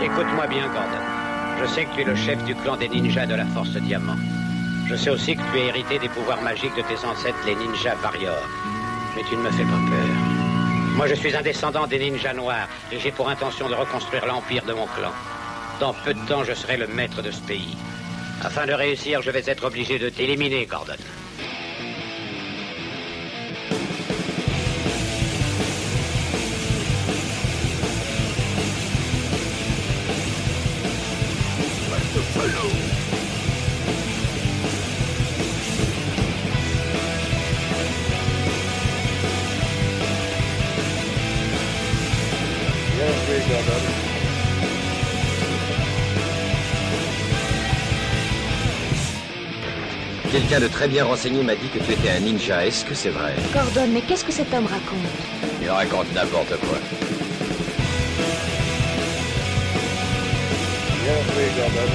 Écoute-moi bien, Gordon. Je sais que tu es le chef du clan des ninjas de la Force Diamant. Je sais aussi que tu as hérité des pouvoirs magiques de tes ancêtres, les ninjas Warriors. Mais tu ne me fais pas peur. Moi, je suis un descendant des ninjas noirs et j'ai pour intention de reconstruire l'empire de mon clan. Dans peu de temps, je serai le maître de ce pays. Afin de réussir, je vais être obligé de t'éliminer, Gordon. Quelqu'un de très bien renseigné m'a dit que tu étais un ninja. Est-ce que c'est vrai? Gordon, mais qu'est-ce que cet homme raconte? Il raconte n'importe quoi. Bien joué, Gordon.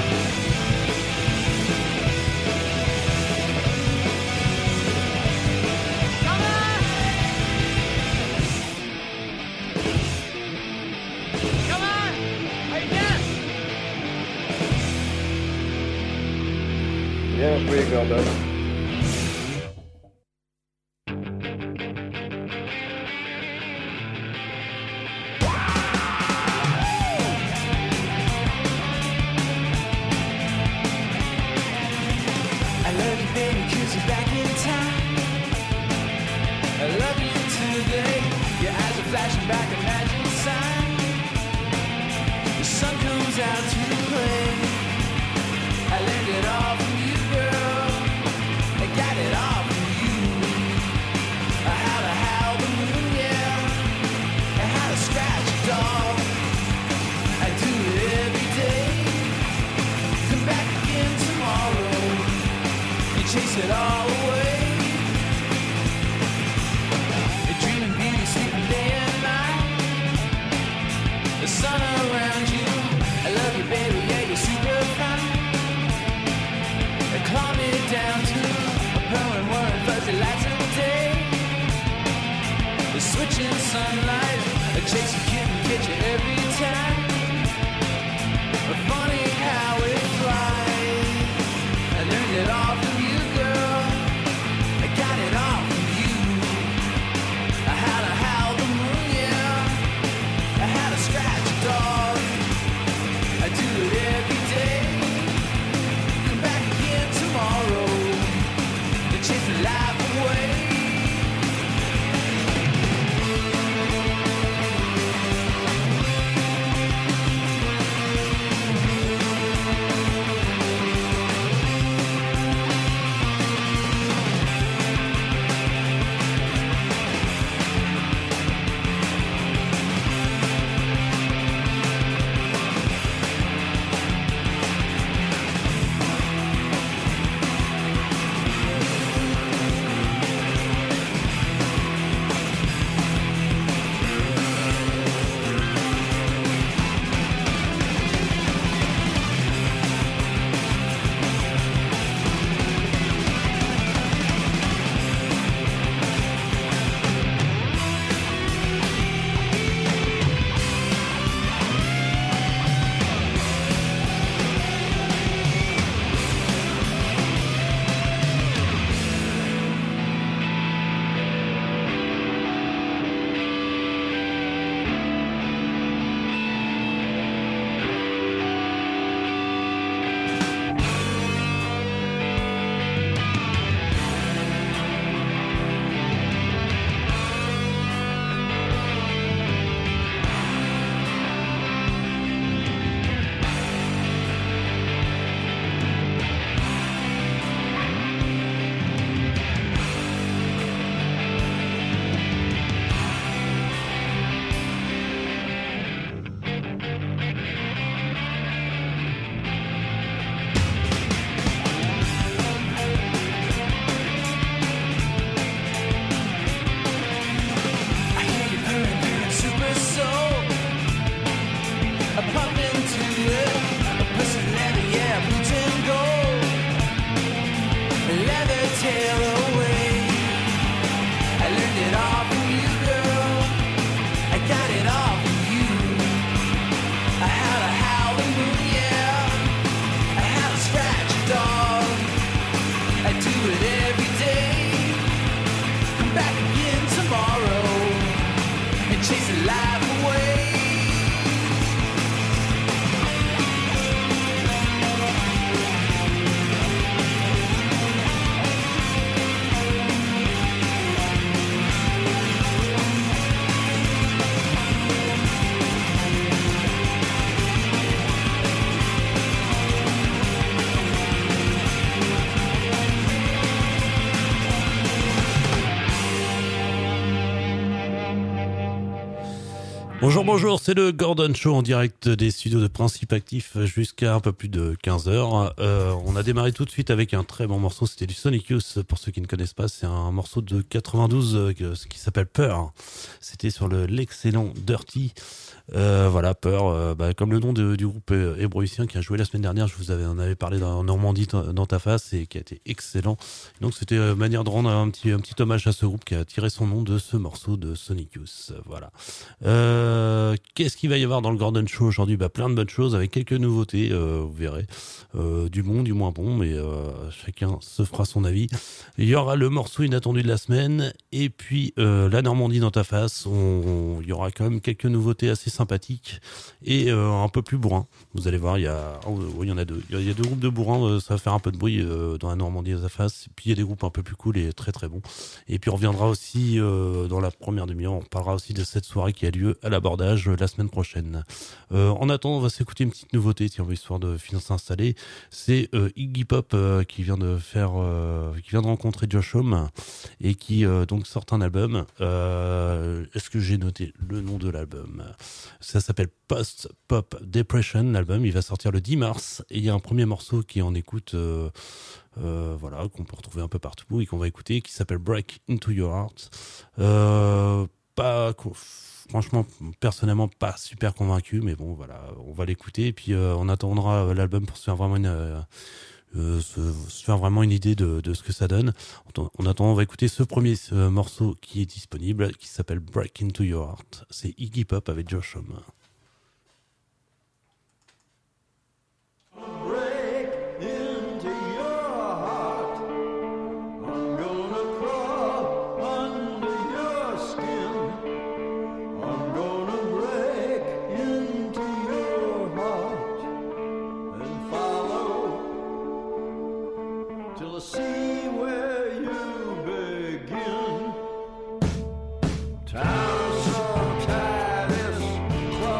Bien joué, Gordon. Bonjour, c'est le Gordon Show en direct des studios de Principe Actif jusqu'à un peu plus de 15h. On a démarré tout de suite avec un très bon morceau, c'était du Sonic Youth. Pour ceux qui ne connaissent pas, c'est un morceau de 92 qui s'appelle Peur. C'était sur l'excellent Dirty. Voilà, Peur, comme le nom du groupe hébroïcien qui a joué la semaine dernière, on avait parlé dans Normandie dans ta face et qui a été excellent. Donc c'était manière de rendre un petit hommage à ce groupe qui a tiré son nom de ce morceau de Sonic Youth. Voilà. Qu'est-ce qu'il va y avoir dans le Gordon Show aujourd'hui? Plein de bonnes choses avec quelques nouveautés, vous verrez, du bon, du moins bon, mais chacun se fera son avis. Il y aura le morceau inattendu de la semaine et puis la Normandie dans ta face. Il y aura quand même quelques nouveautés assez sympathiques et un peu plus bourrin. Vous allez voir, il y en a deux. Il y a deux groupes de bourrins, ça va faire un peu de bruit dans la Normandie dans ta face. Et puis il y a des groupes un peu plus cool et très très bons. Et puis on reviendra aussi dans la première demi-heure, on parlera aussi de cette soirée qui a lieu à l'Abordage la semaine prochaine. En attendant, on va s'écouter une petite nouveauté, histoire de finir s'installer. C'est Iggy Pop qui vient de rencontrer Josh Homme et qui donc sort un album. Est-ce que j'ai noté le nom de l'album? Ça s'appelle Post Pop Depression, l'album. Il va sortir le 10 mars et il y a un premier morceau qui en écoute. Qu'on peut retrouver un peu partout et qu'on va écouter, qui s'appelle Break Into Your Heart. Franchement, personnellement, pas super convaincu, mais bon, voilà, on va l'écouter et puis on attendra l'album pour se faire vraiment une idée de ce que ça donne. En attendant, on va écouter ce premier morceau qui est disponible, qui s'appelle Break Into Your Heart. C'est Iggy Pop avec Josh Homme. Town so tight, it's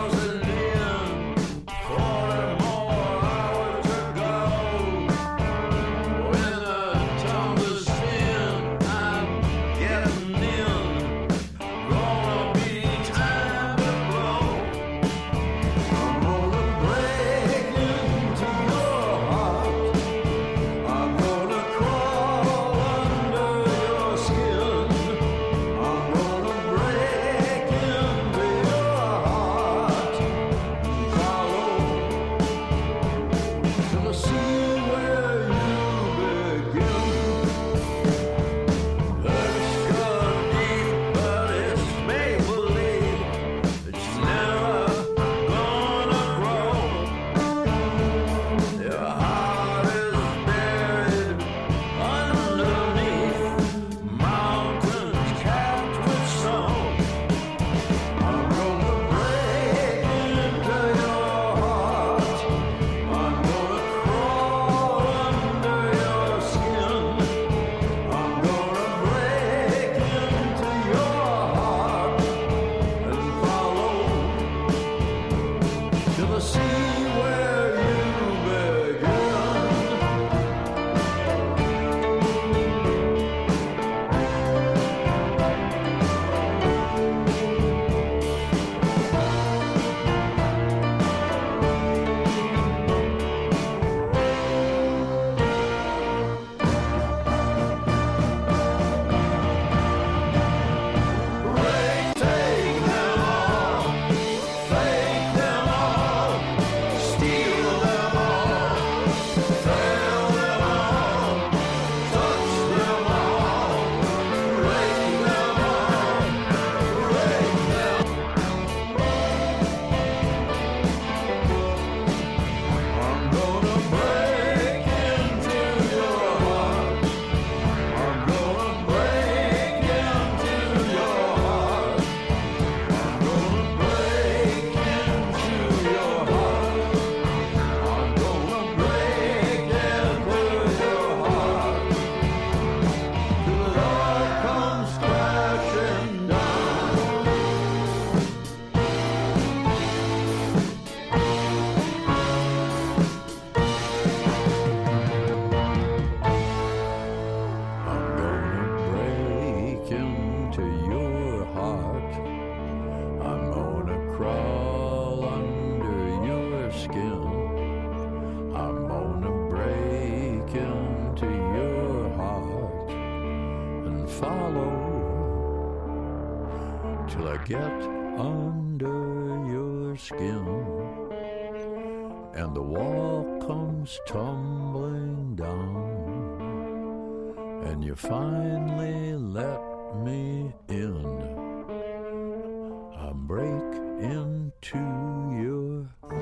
get under your skin, and the wall comes tumbling down, and you finally let me in. I break into your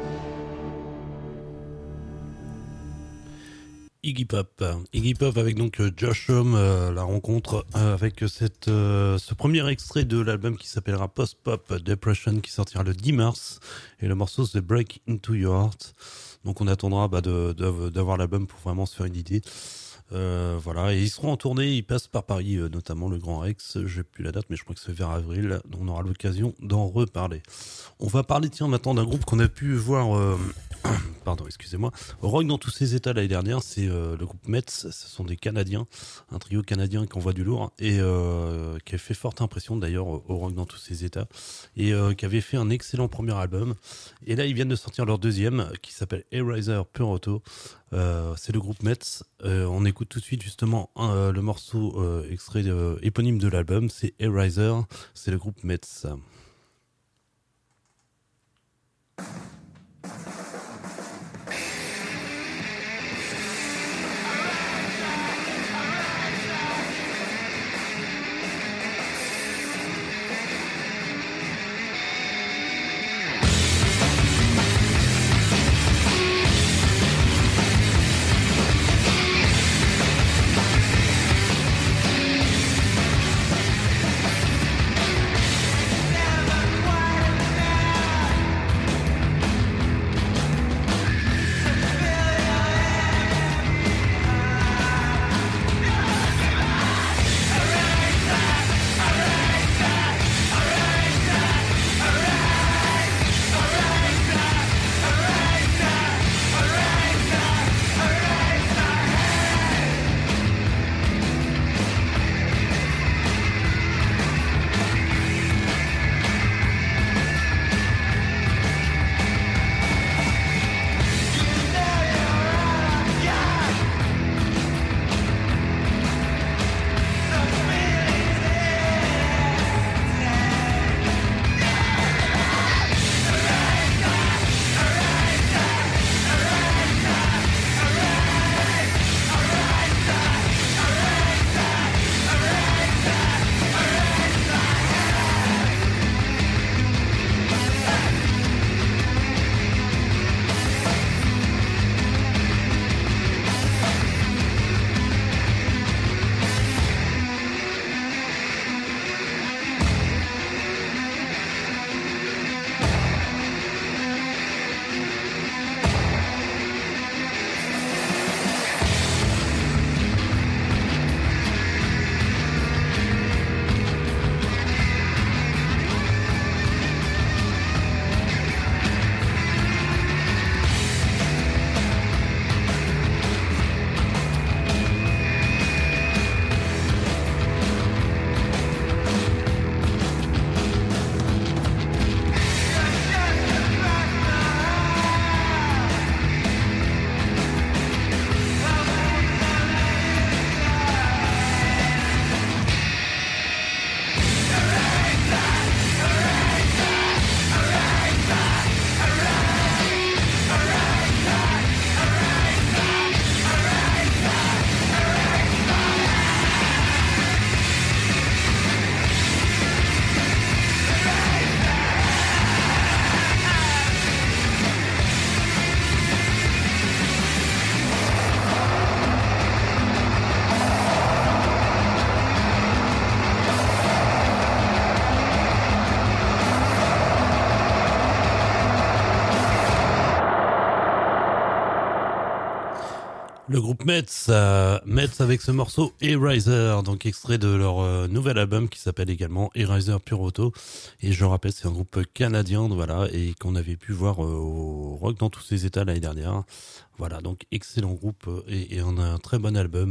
Iggy Pop avec donc Josh Homme, la rencontre avec ce premier extrait de l'album qui s'appellera Post Pop Depression, qui sortira le 10 mars, et le morceau c'est Break Into Your Heart. Donc on attendra d'avoir l'album pour vraiment se faire une idée. Voilà, et ils seront en tournée, ils passent par Paris, notamment le Grand Rex, j'ai plus la date, mais je crois que c'est vers avril, donc on aura l'occasion d'en reparler. On va parler maintenant d'un groupe qu'on a pu voir au Rock dans tous ses états l'année dernière, c'est le groupe Metz. Ce sont des Canadiens, un trio canadien qui envoie du lourd, et qui a fait forte impression d'ailleurs au Rock dans tous ses états, et qui avait fait un excellent premier album, et là ils viennent de sortir leur deuxième qui s'appelle Eraser Pure Auto. C'est le groupe Metz. On écoute tout de suite justement le morceau extrait éponyme de l'album, c'est Eraser, c'est le groupe Metz. Le groupe Metz avec ce morceau Eraser, donc extrait de leur nouvel album qui s'appelle également Eraser Pure Auto. Et je rappelle, c'est un groupe canadien, voilà, et qu'on avait pu voir au Rock dans tous ses états l'année dernière. Voilà, donc excellent groupe et on a un très bon album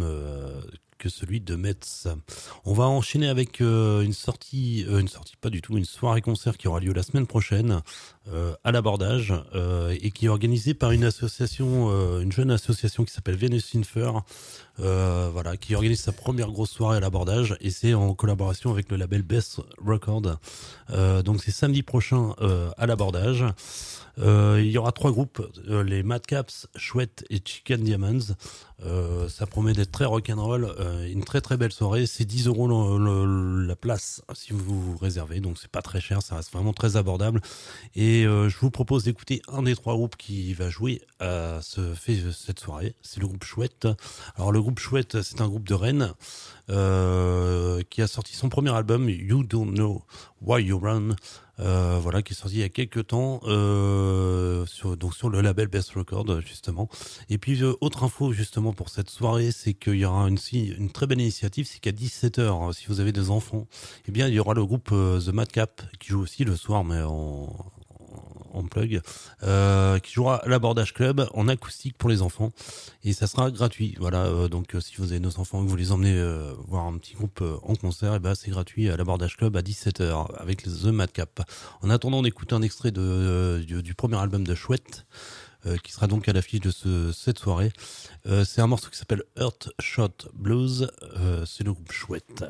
que celui de Metz. On va enchaîner avec une soirée concert qui aura lieu la semaine prochaine à l'abordage et qui est organisée par une association, une jeune association qui s'appelle Venus in Fur, voilà, qui organise sa première grosse soirée à l'abordage et c'est en collaboration avec le label Best Record. Donc c'est samedi prochain à l'abordage. Il y aura 3 groupes, les Madcaps, Chouette et Chicken Diamonds. Ça promet d'être très rock'n'roll, une très très belle soirée. C'est 10 € la place si vous réservez, donc c'est pas très cher, ça reste vraiment très abordable. Et je vous propose d'écouter un des 3 groupes qui va jouer à cette soirée. C'est le groupe Chouette. Alors le groupe Chouette, c'est un groupe de Rennes qui a sorti son premier album You Don't Know Why You Run. Voilà, qui est sorti il y a quelques temps sur le label Best Record justement. Et puis autre info justement pour cette soirée, c'est qu'il y aura une très belle initiative, c'est qu'à 17h, si vous avez des enfants, eh bien il y aura le groupe The Madcap qui joue aussi le soir mais en plug, qui jouera à l'Abordage Club en acoustique pour les enfants et ça sera gratuit. Voilà, donc si vous avez nos enfants et que vous les emmenez voir un petit groupe en concert, et ben c'est gratuit à l'Abordage Club à 17h avec The Madcap. En attendant, on écoute un extrait du premier album de Chouette qui sera donc à l'affiche de cette soirée. C'est un morceau qui s'appelle Earth Shot Blues. C'est le groupe Chouette.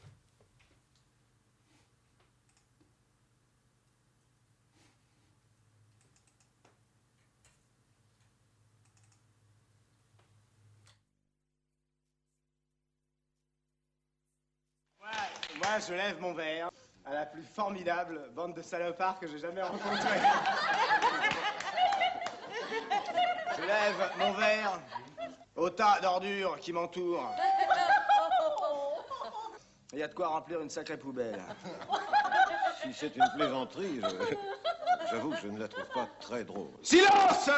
Moi, je lève mon verre à la plus formidable bande de salopards que j'ai jamais rencontrée. Je lève mon verre au tas d'ordures qui m'entourent. Il y a de quoi remplir une sacrée poubelle. Si c'est une plaisanterie, j'avoue que je ne la trouve pas très drôle. Silence!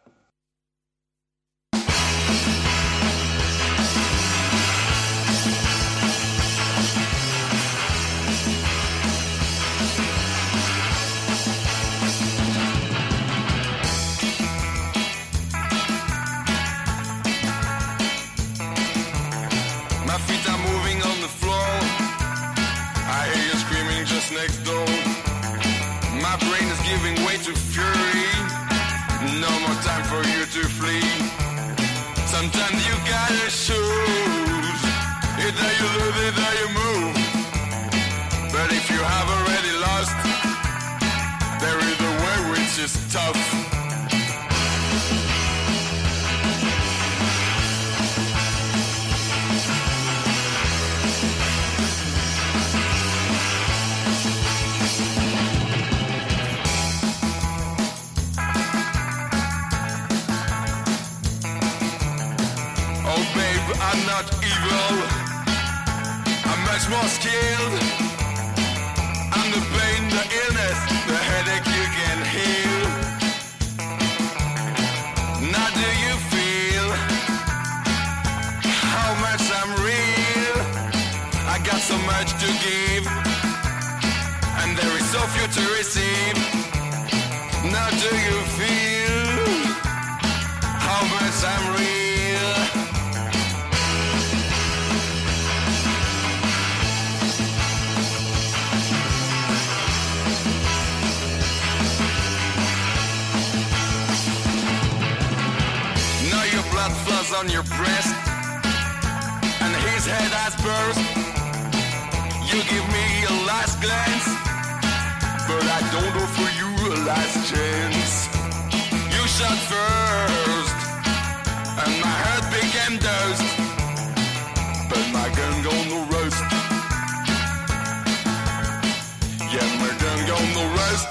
Next door, my brain is giving way to fury. No more time for you to flee. Sometimes you gotta choose. Either you lose, either you move. But if you have already lost, there is a way which is tough. I'm not evil, I'm much more skilled. I'm the pain, the illness, the headache you can heal. Now do you feel how much I'm real? I got so much to give, and there is so few to receive. Now do you feel how much I'm real? Flows on your breast, and his head has burst. You give me a last glance, but I don't offer you a last chance. You shot first, and my heart became dust, but my gun gonna roast. Yeah, my gun gonna roast.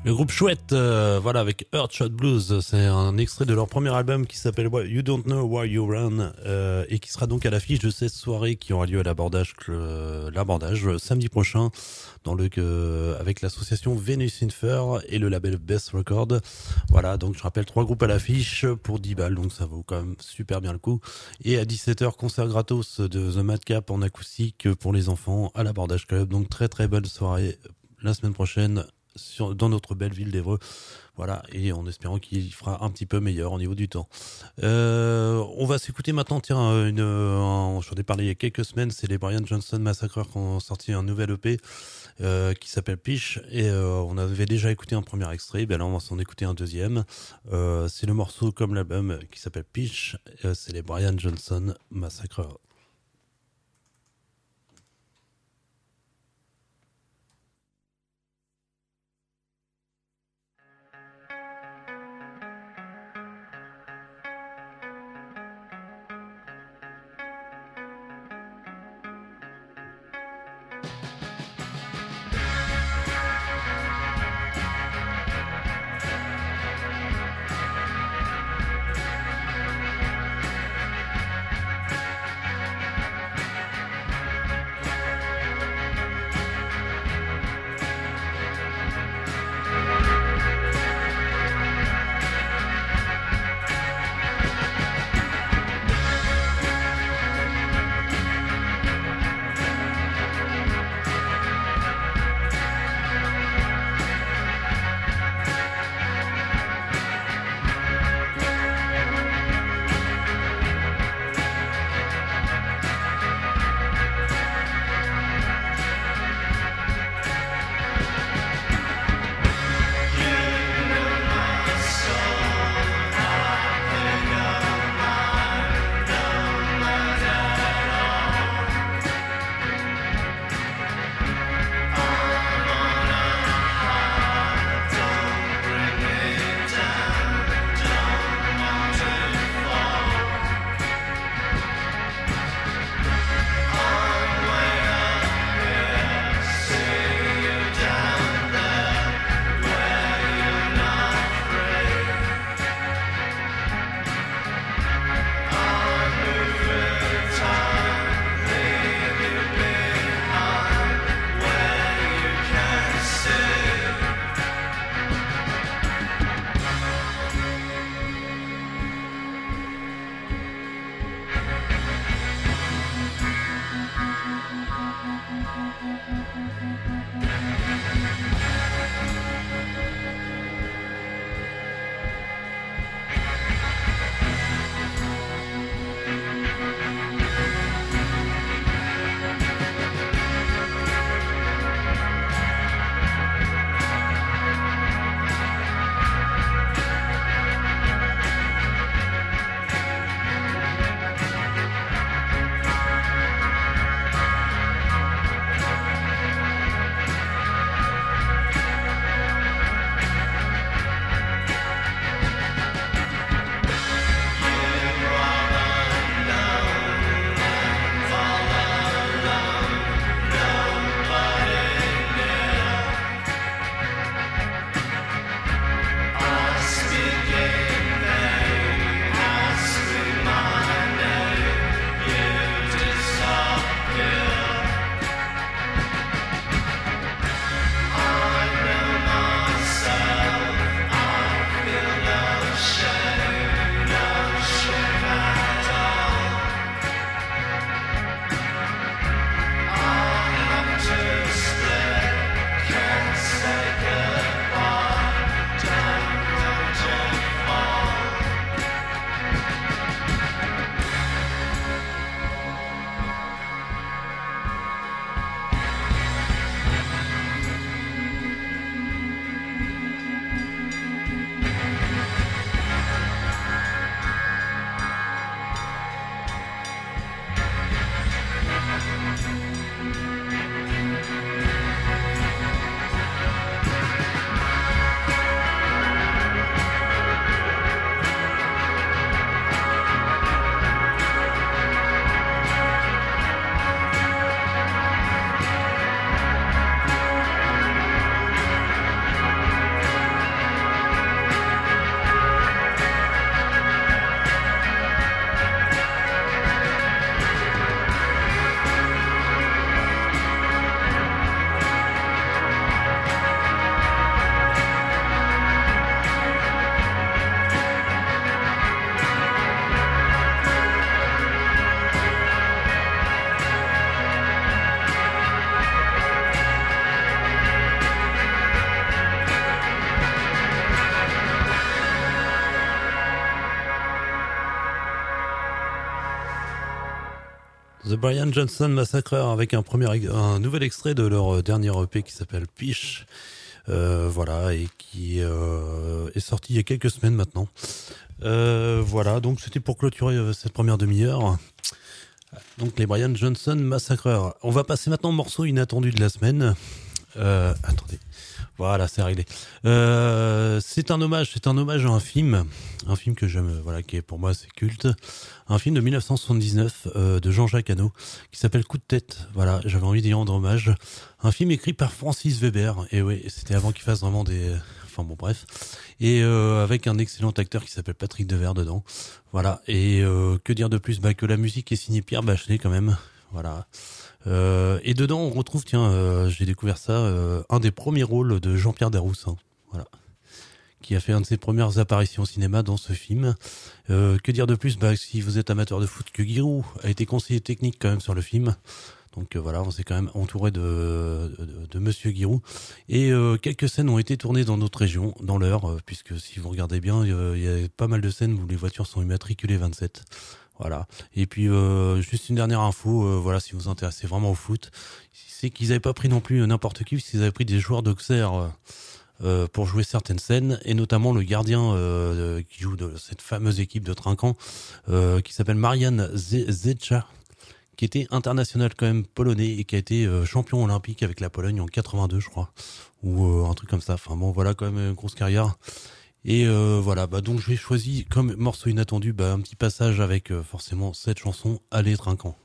Le groupe Chouette, voilà, avec Earthshot Blues, c'est un extrait de leur premier album qui s'appelle You Don't Know Why You Run, et qui sera donc à l'affiche de cette soirée qui aura lieu à l'abordage samedi prochain, avec l'association Venus in Fur et le label Best Record. Voilà, donc je rappelle 3 groupes à l'affiche pour 10 balles, donc ça vaut quand même super bien le coup. Et à 17h, concert gratos de The Madcap en acoustique pour les enfants à l'abordage club, donc très très bonne soirée la semaine prochaine dans notre belle ville d'Évreux, voilà, et en espérant qu'il fera un petit peu meilleur au niveau du temps. On va s'écouter maintenant, tiens, j'en ai parlé il y a quelques semaines, c'est les Brian Johnson Massacreurs qui ont sorti un nouvel EP qui s'appelle Piche, et on avait déjà écouté un premier extrait, ben là on va s'en écouter un deuxième. C'est le morceau comme l'album qui s'appelle Piche, c'est les Brian Johnson Massacreurs. The Brian Johnson Massacreur avec un nouvel extrait de leur dernier EP qui s'appelle Piche. Voilà, et qui est sorti il y a quelques semaines maintenant. Voilà, donc c'était pour clôturer cette première demi-heure. Donc les Brian Johnson Massacreur. On va passer maintenant au morceau inattendu de la semaine. Attendez. Voilà, c'est réglé. C'est un hommage à un film que j'aime, voilà, qui est pour moi c'est culte. Un film de 1979 de Jean-Jacques Hano qui s'appelle Coup de tête. Voilà, j'avais envie d'y rendre hommage. Un film écrit par Francis Weber. Et oui, c'était avant qu'il fasse vraiment des... Enfin bon, bref. Et avec un excellent acteur qui s'appelle Patrick Devers dedans. Voilà. Et que dire de plus, que la musique est signée Pierre Bachelet quand même. Voilà. Et dedans, on retrouve, j'ai découvert ça, un des premiers rôles de Jean-Pierre Daroussin, voilà, qui a fait un de ses premières apparitions au cinéma dans ce film. Que dire de plus, si vous êtes amateur de foot, que Giroud a été conseiller technique quand même sur le film. Donc voilà, on s'est quand même entouré de Monsieur Giroud. Et quelques scènes ont été tournées dans notre région, dans l'Eure, puisque si vous regardez bien, il y a pas mal de scènes où les voitures sont immatriculées 27. Voilà. Et puis juste une dernière info, voilà, si vous vous intéressez vraiment au foot, c'est qu'ils n'avaient pas pris non plus n'importe qui, puisqu'ils avaient pris des joueurs d'Auxerre pour jouer certaines scènes, et notamment le gardien qui joue de cette fameuse équipe de Trinquant, qui s'appelle Marian Zecza, qui était international quand même polonais et qui a été champion olympique avec la Pologne en 82, je crois, ou un truc comme ça. Enfin bon, voilà, quand même une grosse carrière. Et voilà, donc j'ai choisi comme morceau inattendu un petit passage avec forcément cette chanson, Allez Trinquant.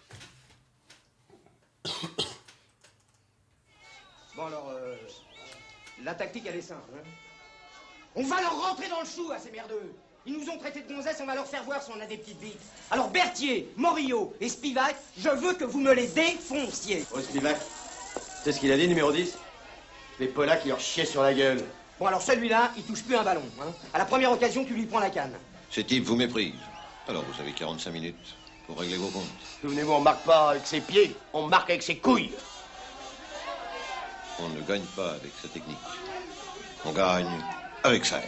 Bon alors, la tactique elle est simple. Hein. On va leur rentrer dans le chou à ces merdeux. Ils nous ont traités de gonzesses, on va leur faire voir si on a des petites bites. Alors Berthier, Morillo et Spivak, je veux que vous me les défonciez. Oh Spivak, c'est ce qu'il a dit, numéro 10 ? Les Polaces qui leur chiaient sur la gueule. Bon alors celui-là, il touche plus un ballon. Hein. À la première occasion, tu lui prends la canne. Ces types vous méprisent. Alors vous avez 45 minutes pour régler vos comptes. Souvenez-vous, on marque pas avec ses pieds, on marque avec ses couilles. On ne gagne pas avec sa technique. On gagne avec ça.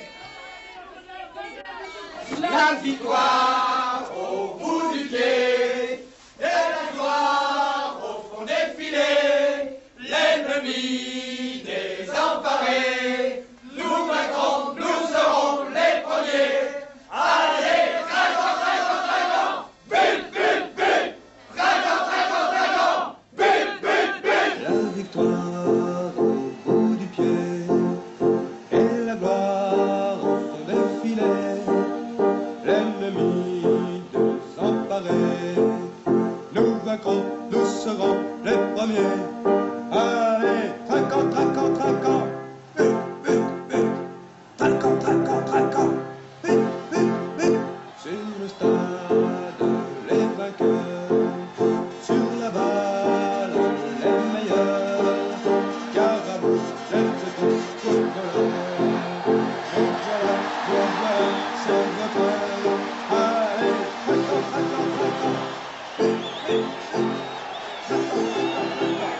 La victoire au bout du pied et la gloire au fond des filets. L'ennemi désemparé, nous vaincrons, nous serons les premiers. Allez, Trinquant, Trinquant, Trinquant, but, but, but. Trinquant, Trinquant, Trinquant, but, but, but. La victoire au bout du pied et la gloire au fond des filets. L'ennemi désemparé, nous vaincrons, nous serons les premiers. Allez, Trinquant, Trinquant, Trinquant, but, but, but. Trinquant, Trinquant, Trinquant, but, but, but. Sur le stade, les vainqueurs, sur la balle, les meilleurs. Car à vous, êtes tous footballeurs. Et voilà, c'est votre heure. Allez, Trinquant, Trinquant, Trinquant, but, but, but. Trinquant, Trinquant, Trinquant.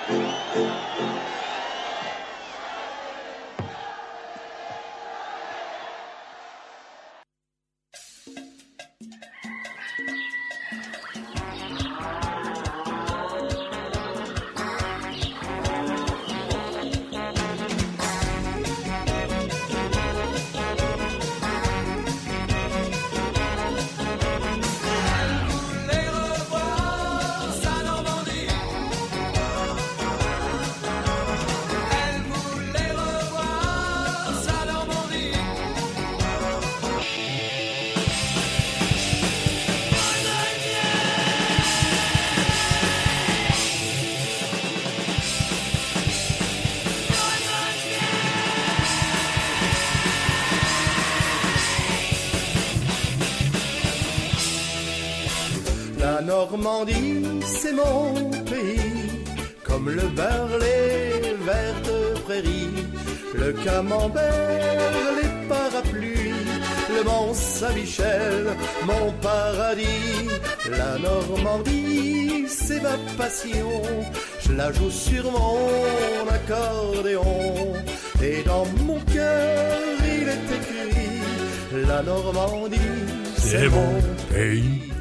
La Normandie, c'est mon pays, comme le beurre, les vertes prairies, le camembert, les parapluies, le Mont-Saint-Michel, mon paradis. La Normandie, c'est ma passion, je la joue sur mon accordéon, et dans mon cœur il est écrit, la Normandie, c'est mon pays.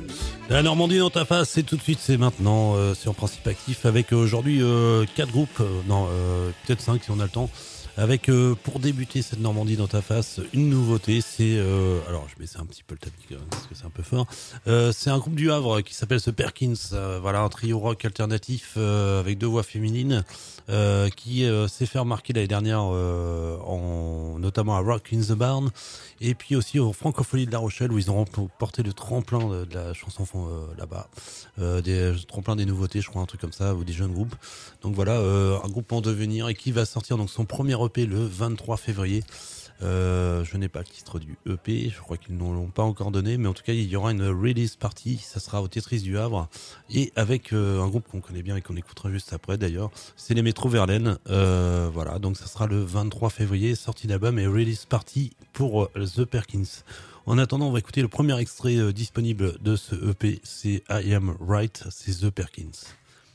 La Normandie dans ta face, c'est tout de suite, c'est maintenant sur Principe Actif avec aujourd'hui 4 groupes, peut-être 5 si on a le temps. Avec pour débuter cette Normandie dans ta face, une nouveauté, c'est alors je baisse un petit peu le tapis parce que c'est un peu fort. C'est un groupe du Havre qui s'appelle The Perkins, voilà un trio rock alternatif avec 2 voix féminines qui s'est fait remarquer l'année dernière notamment à Rock in the Barn et puis aussi aux Francopholies de La Rochelle où ils ont porté le tremplin de la chanson là-bas, des tremplin des nouveautés, je crois un truc comme ça, ou des jeunes groupes. Donc voilà, un groupe en devenir et qui va sortir donc son premier EP le 23 février. Je n'ai pas le titre du EP, je crois qu'ils ne l'ont pas encore donné, mais en tout cas il y aura une release party, ça sera au Tetris du Havre, et avec un groupe qu'on connaît bien et qu'on écoutera juste après d'ailleurs, c'est les Métro Verlaine. Voilà, donc ça sera le 23 février, sortie d'album et release party pour The Perkins. En attendant, on va écouter le premier extrait disponible de ce EP, c'est I Am Right, c'est The Perkins.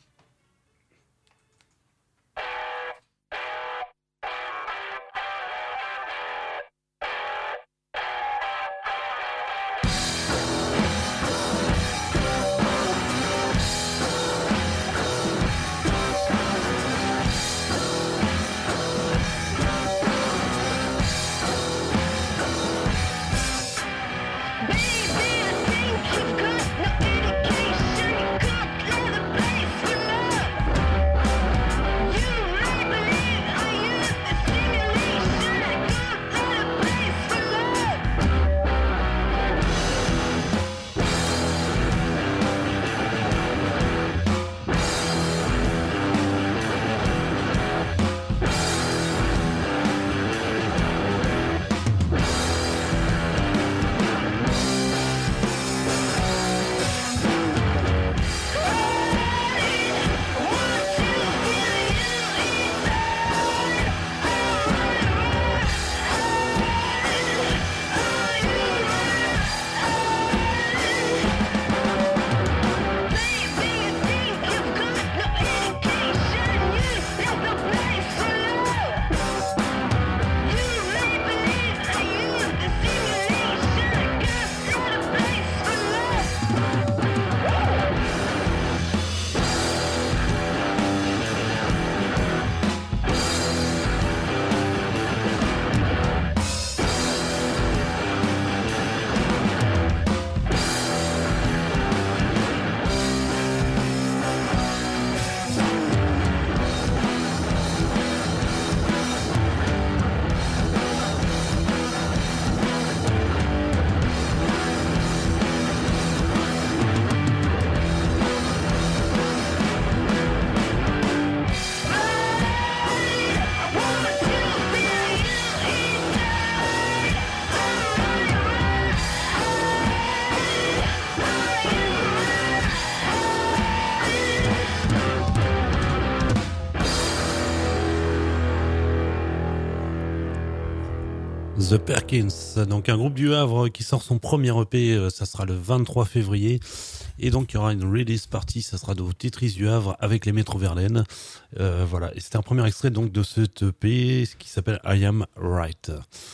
The Perkins, donc un groupe du Havre qui sort son premier EP, ça sera le 23 février. Et donc il y aura une release party, ça sera au Tetris du Havre avec les Métro Verlaine. Voilà, et c'était un premier extrait donc de cet EP qui s'appelle I Am Right.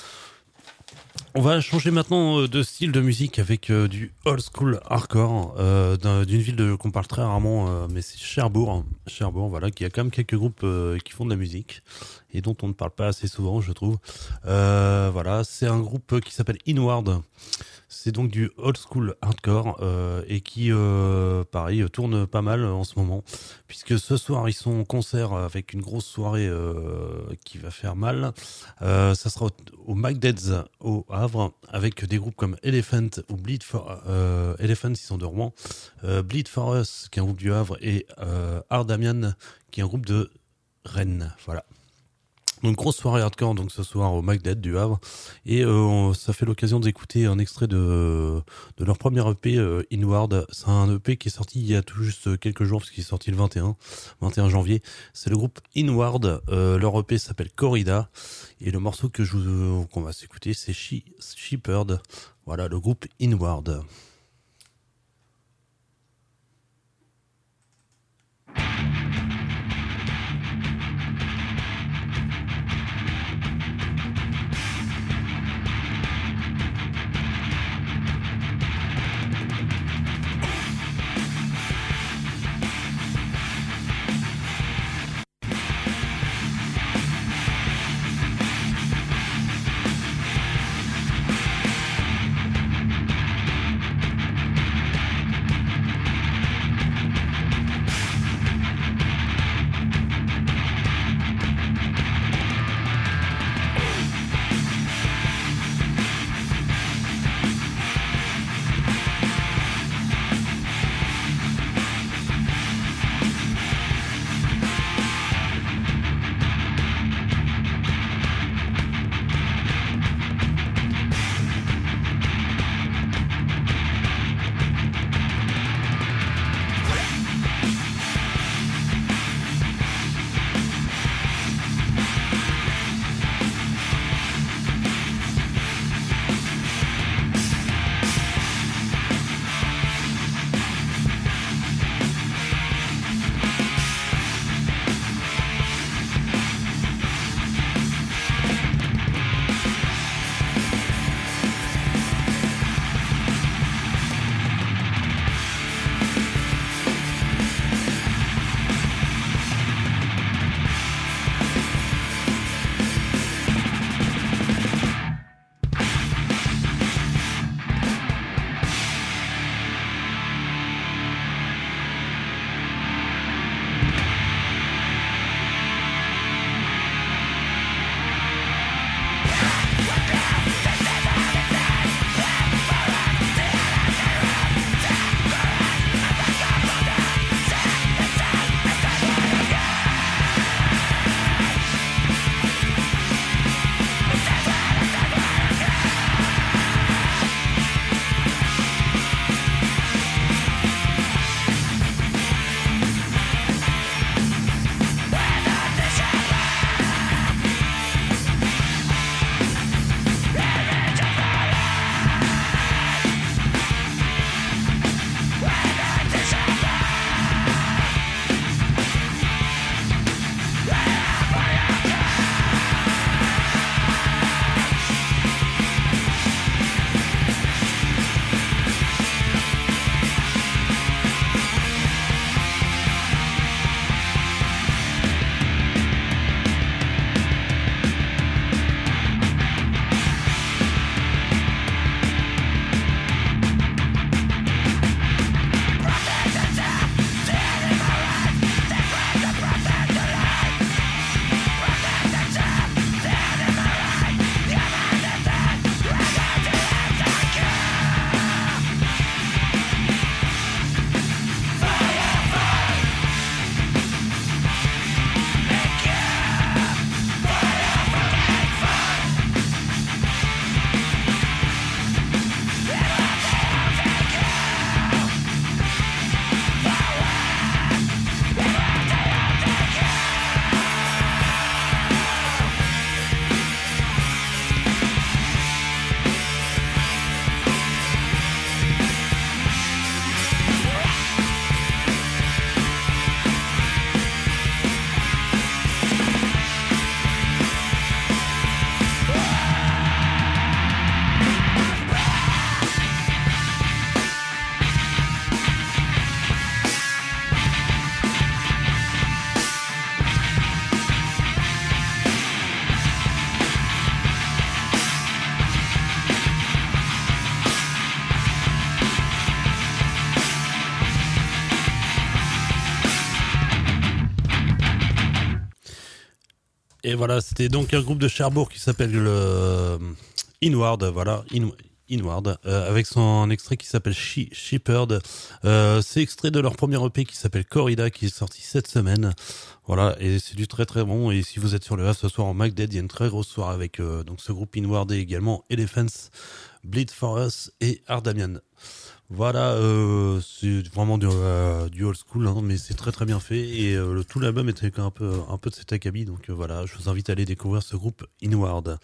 On va changer maintenant de style de musique avec du old school hardcore d'une ville qu'on parle très rarement, mais c'est Cherbourg, voilà, qui a quand même quelques groupes qui font de la musique et dont on ne parle pas assez souvent, je trouve. Voilà, c'est un groupe qui s'appelle Inward. C'est donc du old school hardcore et qui, pareil, tourne pas mal en ce moment, puisque ce soir ils sont en concert avec une grosse soirée qui va faire mal. Ça sera au Magdeads au Havre avec des groupes comme Elephant ou Bleed for Elephant, ils sont de Rouen, Bleed for Us qui est un groupe du Havre et Ardamian qui est un groupe de Rennes. Voilà. Donc grosse soirée hardcore donc ce soir au Magdeads du Havre et ça fait l'occasion d'écouter un extrait de leur premier EP Inward. C'est un EP qui est sorti il y a tout juste quelques jours parce qu'il est sorti le 21 21 janvier. C'est le groupe Inward, leur EP s'appelle Corrida et le morceau qu'on va s'écouter c'est Shepherd. Voilà le groupe Inward. Et voilà, c'était donc un groupe de Cherbourg qui s'appelle le Inward, voilà, Inward, avec son extrait qui s'appelle Shepherd. C'est extrait de leur premier EP qui s'appelle Corrida, qui est sorti cette semaine. Voilà, et c'est du très très bon. Et si vous êtes sur le Havre ce soir en Magdead, il y a une très grosse soirée avec donc ce groupe Inward et également Elephants, Bleed for Us et Ardamian. Voilà, c'est vraiment du old school, hein, mais c'est très très bien fait et tout l'album était un peu de cet acabit, donc voilà, je vous invite à aller découvrir ce groupe Inward.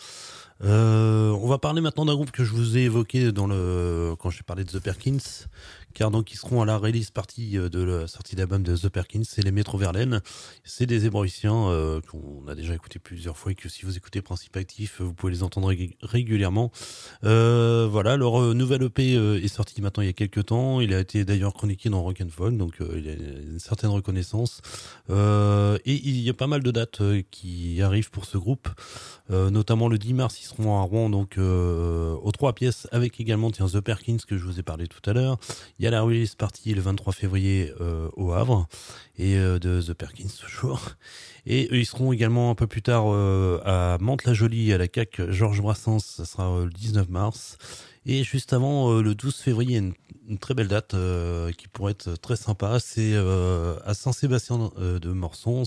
On va parler maintenant d'un groupe que je vous ai évoqué quand j'ai parlé de The Perkins, car donc ils seront à la release party de la sortie d'album de The Perkins, c'est les Métro Verlaine. C'est des Zébruitiens qu'on a déjà écouté plusieurs fois et que si vous écoutez Principe Actif, vous pouvez les entendre régulièrement. Voilà, leur nouvel EP est sorti maintenant il y a quelques temps. Il a été d'ailleurs chroniqué dans Rock and Folk, donc il a une certaine reconnaissance. Et il y a pas mal de dates qui arrivent pour ce groupe. Notamment le 10 mars, ils seront à Rouen, donc aux 3 pièces, avec également The Perkins que je vous ai parlé tout à l'heure. Il y a la release party le 23 février au Havre, et de The Perkins toujours. Et ils seront également un peu plus tard à Mantes-la-Jolie, à la CAC Georges Brassens, ça sera le 19 mars. Et juste avant, le 12 février, une très belle date qui pourrait être très sympa, c'est à Saint-Sébastien de Morson.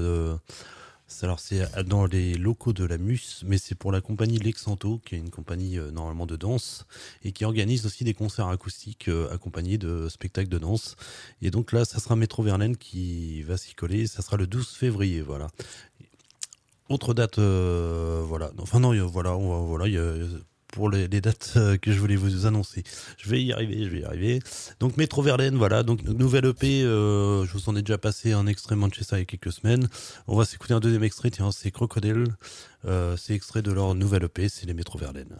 Alors c'est dans les locaux de la MUS, mais c'est pour la compagnie Lexanto, qui est une compagnie normalement de danse et qui organise aussi des concerts acoustiques accompagnés de spectacles de danse. Et donc là, ça sera Métro Verlaine qui va s'y coller. Ça sera le 12 février, voilà. Autre date, voilà. Enfin non, voilà, il y a pour les dates que je voulais vous annoncer. Je vais y arriver. Donc Métro Verlaine, voilà, donc nouvelle EP, je vous en ai déjà passé un extrait Manchester il y a quelques semaines. On va s'écouter un deuxième extrait, tiens, c'est Crocodile, c'est extrait de leur nouvelle EP, c'est les Métro Verlaine.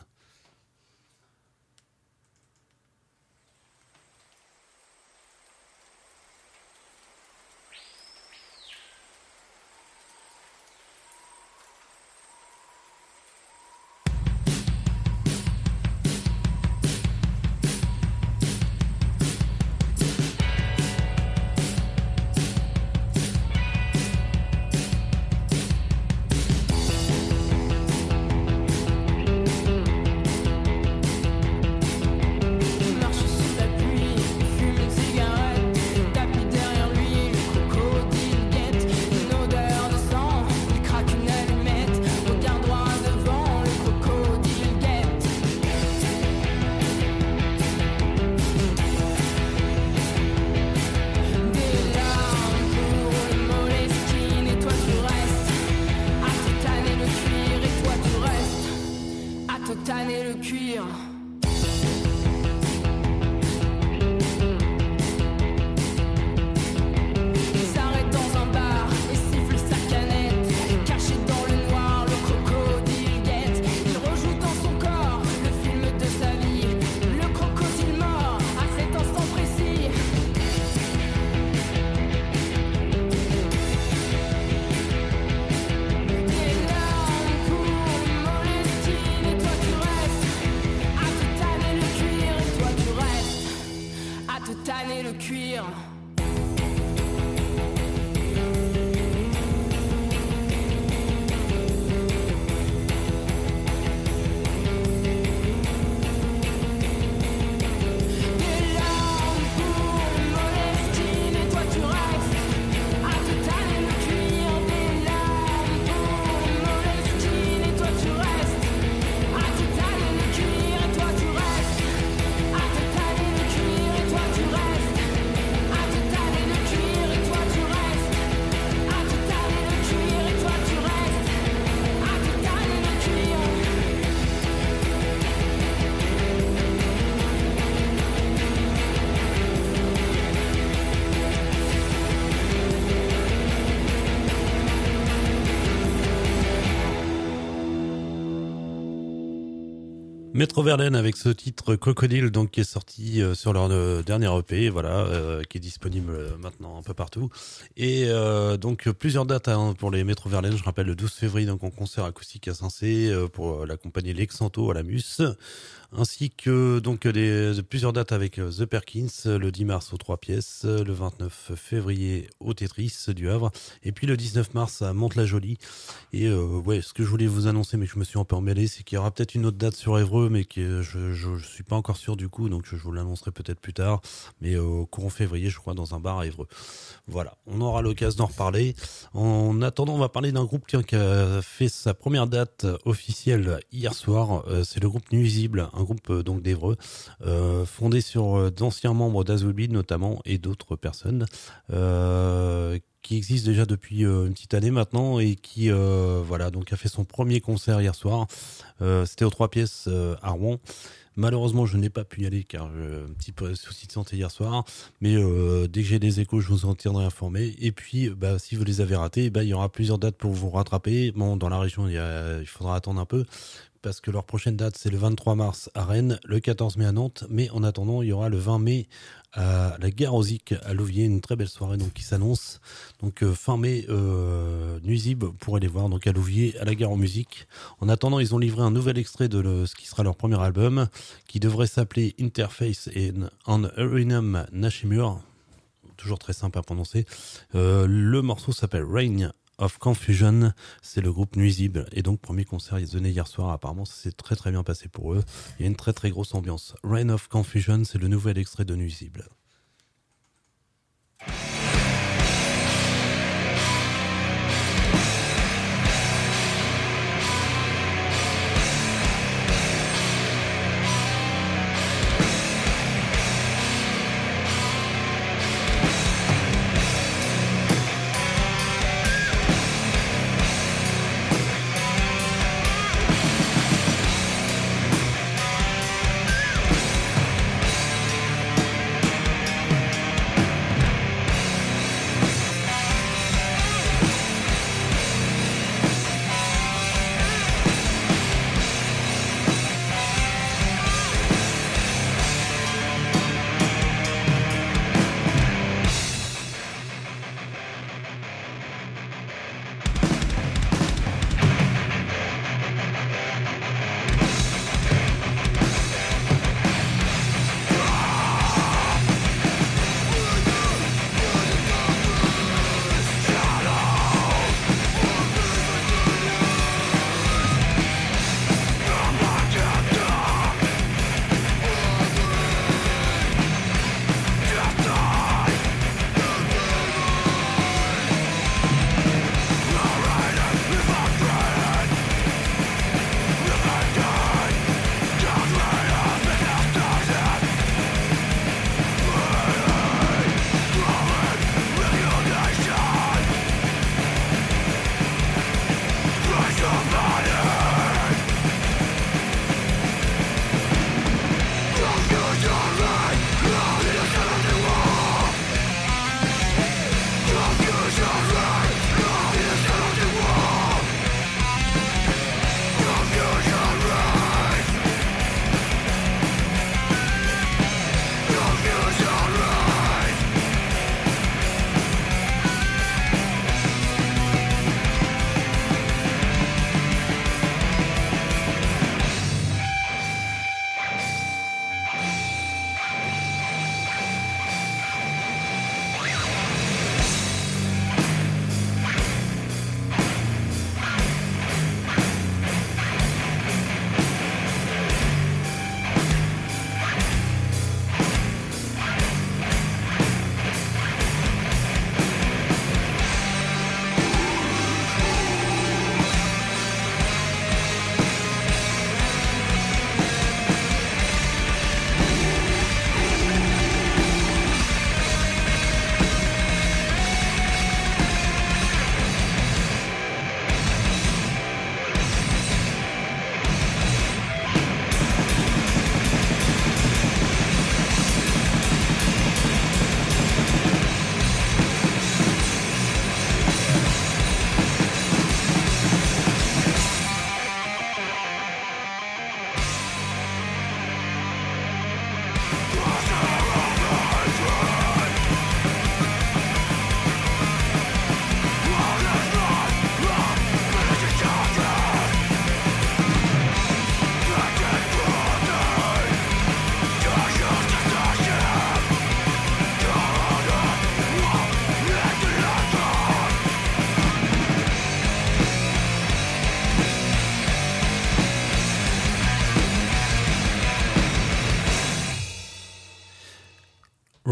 Metro Verlaine avec ce titre Crocodile, donc qui est sorti sur leur dernier EP, voilà, qui est disponible maintenant un peu partout. Et donc plusieurs dates pour les Metro Verlaine. Je rappelle le 12 février donc en concert acoustique à Saint-Cé pour la compagnie L'Exanto à la Mus, ainsi que donc plusieurs dates avec The Perkins le 10 mars aux 3 pièces, le 29 février au Tetris du Havre, et puis le 19 mars à Mantes-la-Jolie. Et ouais, ce que je voulais vous annoncer, mais que je me suis un peu emmêlé, c'est qu'il y aura peut-être une autre date sur Évreux, mais que je suis pas encore sûr du coup, donc je vous l'annoncerai peut-être plus tard, mais au courant février, je crois, dans un bar à Évreux. Voilà, on aura l'occasion d'en reparler. En attendant, on va parler d'un groupe qui a fait sa première date officielle hier soir. C'est le groupe Nuisible, un groupe donc d'Évreux, fondé sur d'anciens membres d'Azulbid notamment et d'autres personnes, qui existe déjà depuis une petite année maintenant et qui voilà donc a fait son premier concert hier soir. C'était aux 3 pièces à Rouen. Malheureusement, je n'ai pas pu y aller car j'ai un petit peu de soucis de santé hier soir. Mais dès que j'ai des échos, je vous en tiendrai informé. Et puis, si vous les avez ratés, il y aura plusieurs dates pour vous rattraper. Bon, dans la région, il faudra attendre un peu, parce que leur prochaine date, c'est le 23 mars à Rennes, le 14 mai à Nantes. Mais en attendant, il y aura le 20 mai à la Gare aux Iques à Louviers, une très belle soirée donc qui s'annonce. Donc fin mai, Nuisible, vous pourrez les voir donc à Louviers, à la Gare aux Musiques. En attendant, ils ont livré un nouvel extrait de ce qui sera leur premier album, qui devrait s'appeler Interface and Urinum Nashimur. Toujours très simple à prononcer. Le morceau s'appelle Reign of Confusion, c'est le groupe Nuisible, et donc premier concert ils donné hier soir. Apparemment ça s'est très très bien passé pour eux, il y a une très très grosse ambiance. Reign of Confusion, c'est le nouvel extrait de Nuisible.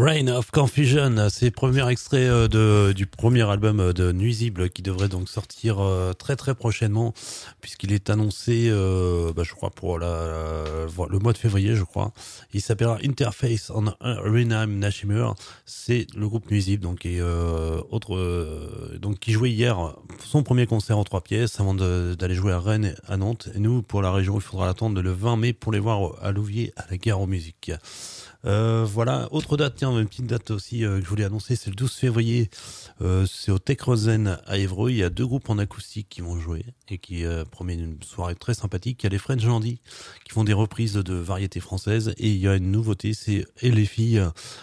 Reign of Confusion, c'est le premier extrait du premier album de Nuisible qui devrait donc sortir très très prochainement puisqu'il est annoncé, je crois pour le mois de février, je crois. Il s'appellera Interface on Renheim Nashimur. C'est le groupe Nuisible donc qui jouait hier son premier concert en 3 pièces avant d'aller jouer à Rennes et à Nantes. Et nous, pour la région, il faudra l'attendre le 20 mai pour les voir à Louviers à la Gare aux Musiques. Voilà, autre date, tiens, une petite date aussi que je voulais annoncer, c'est le 12 février, c'est au Techrozen à Évreux. Il y a 2 groupes en acoustique qui vont jouer et qui promettent une soirée très sympathique. Il y a les French Jandy qui font des reprises de variétés françaises et il y a une nouveauté, c'est Et les filles,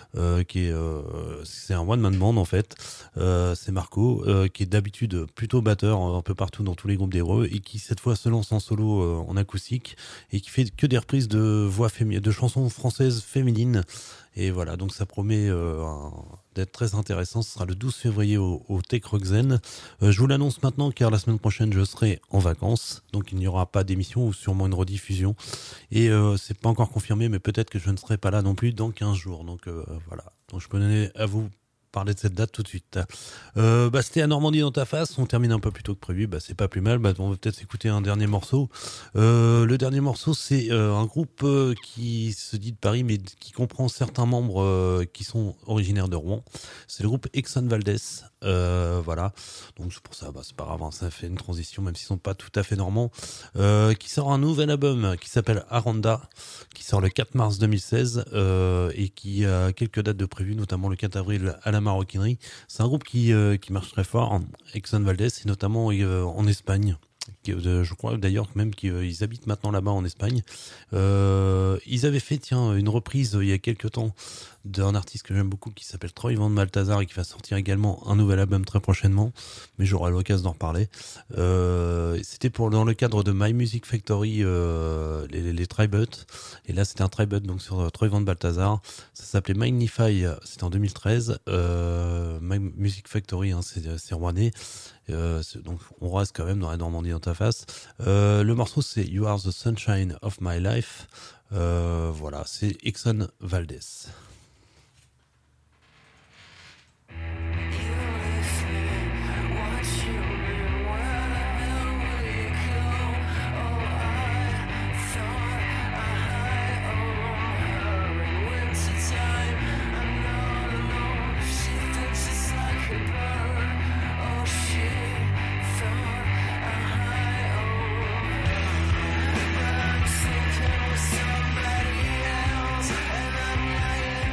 c'est un one-man band en fait. C'est Marco qui est d'habitude plutôt batteur un peu partout dans tous les groupes d'Évreux et qui cette fois se lance en solo en acoustique et qui fait que des reprises de de chansons françaises féminines. Et voilà, donc ça promet d'être très intéressant. Ce sera le 12 février au Techrozen. Je vous l'annonce maintenant car la semaine prochaine je serai en vacances, donc il n'y aura pas d'émission ou sûrement une rediffusion. Et c'est pas encore confirmé, mais peut-être que je ne serai pas là non plus dans 15 jours. Donc voilà, donc je peux donner à vous parler de cette date tout de suite. C'était à Normandie dans ta face. On termine un peu plus tôt que prévu. C'est pas plus mal. On va peut-être s'écouter un dernier morceau. Le dernier morceau, c'est un groupe qui se dit de Paris, mais qui comprend certains membres qui sont originaires de Rouen. C'est le groupe Exxon Valdez. Voilà. Donc c'est pour ça, c'est pas grave. Ça fait une transition, même s'ils sont pas tout à fait normands. Qui sort un nouvel album qui s'appelle Aranda, qui sort le 4 mars 2016 et qui a quelques dates de prévues, notamment le 4 avril à la Maroquinerie. C'est un groupe qui marche très fort, Exxon Valdez, et notamment en Espagne. Je crois d'ailleurs même qu'ils habitent maintenant là-bas en Espagne. Ils avaient fait une reprise il y a quelques temps d'un artiste que j'aime beaucoup qui s'appelle Troy Van Balthazar et qui va sortir également un nouvel album très prochainement, mais j'aurai l'occasion d'en reparler. C'était dans le cadre de My Music Factory, les Tributs, et là c'était un Tribut donc sur Troy Van Balthazar. Ça s'appelait Magnify, c'était en 2013. My Music Factory, c'est rouennais. Donc on reste quand même dans la Normandie dans ta face. Le morceau c'est You Are the Sunshine of My Life. Voilà, c'est Exxon Valdez. Somebody else, and I'm lying.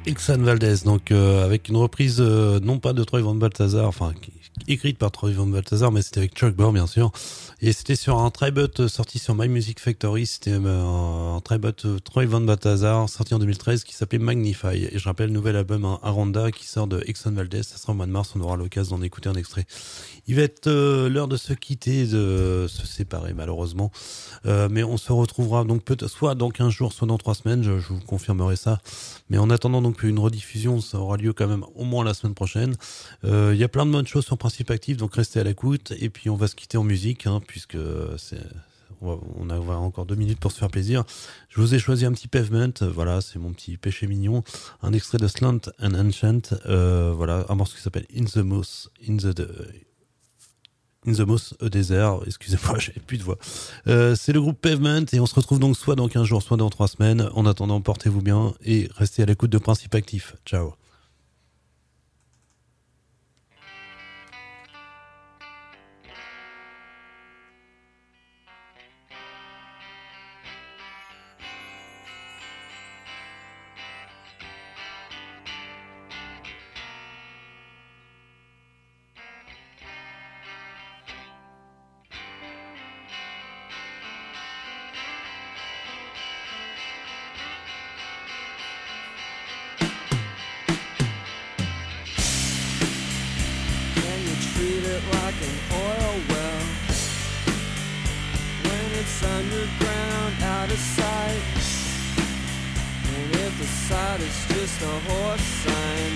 Exxon Valdez, donc avec une reprise non pas de Troy Van Balthazar, enfin écrite par Troy Van Balthazar, mais c'était avec Chuck Berry bien sûr, et c'était sur un tribute sorti sur My Music Factory, c'était un tribute Troy Van Balthazar sorti en 2013 qui s'appelait Magnify, et je rappelle le nouvel album Aronda qui sort de Exxon Valdez, ça sera au mois de mars, on aura l'occasion d'en écouter un extrait. Il va être l'heure de se quitter, de se séparer malheureusement, mais on se retrouvera donc peut-être soit dans 15 jours, soit dans 3 semaines, je vous confirmerai ça, mais en attendant donc une rediffusion, ça aura lieu quand même au moins la semaine prochaine. Il y a plein de bonnes choses sur Principe Actif, donc restez à l'écoute, et puis on va se quitter en musique, hein, puisque on a encore 2 minutes pour se faire plaisir. Je vous ai choisi un petit Pavement, voilà, c'est mon petit péché mignon, un extrait de Slant and Enchant, voilà, un morceau qui s'appelle In the Moss, a Desert, excusez-moi, j'avais plus de voix. C'est le groupe Pavement, et on se retrouve donc soit dans 15 jours, soit dans 3 semaines. En attendant, portez-vous bien et restez à l'écoute de Principe Actif. Ciao. Underground, out of sight. And if the sight is just a horse sign,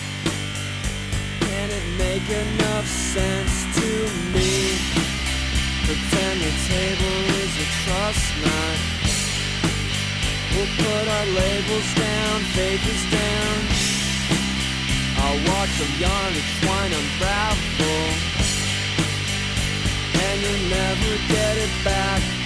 can it make enough sense to me? Pretend the table is a trust knot. We'll put our labels down, faith is down. I'll watch them yarn, twine, unravel, and you'll never get it back.